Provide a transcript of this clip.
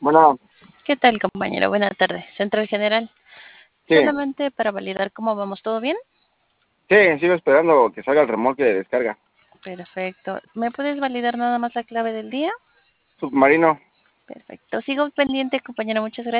Bueno, ¿Qué tal, compañero? Buenas tardes. Central General. sí, Solamente para validar cómo vamos, ¿todo bien? sí, sigo esperando que salga el remolque de descarga. Perfecto. ¿Me puedes validar nada más la clave del día? Submarino. Perfecto. Sigo pendiente, compañero. Muchas gracias.